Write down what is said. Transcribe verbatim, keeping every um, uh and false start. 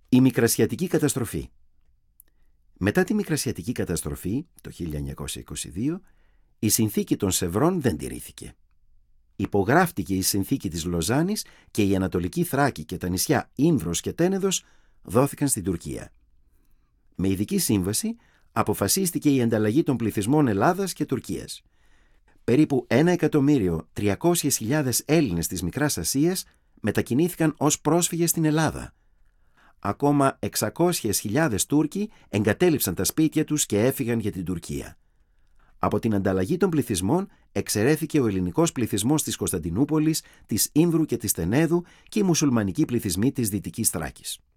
Η Μικρασιατική καταστροφή. Μετά τη Μικρασιατική καταστροφή, το χίλια εννιακόσια είκοσι δύο, η συνθήκη των Σευρών δεν τηρήθηκε. Υπογράφτηκε η συνθήκη της Λοζάνης και η Ανατολική Θράκη και τα νησιά Ήμβρος και Τένεδος δόθηκαν στην Τουρκία. Με ειδική σύμβαση αποφασίστηκε η ανταλλαγή των πληθυσμών Ελλάδας και Τουρκίας. Περίπου ένα εκατομμύριο τριακόσιες χιλιάδες Έλληνες της Μικράς Ασίας μετακινήθηκαν ως πρόσφυγες στην Ελλάδα. Ακόμα εξακόσιες χιλιάδες Τούρκοι εγκατέλειψαν τα σπίτια τους και έφυγαν για την Τουρκία. Από την ανταλλαγή των πληθυσμών εξαιρέθηκε ο ελληνικός πληθυσμός της Κωνσταντινούπολης, της Ήμβρου και της Τενέδου και οι μουσουλμανικοί πληθυσμοί της Δυτικής Θράκης.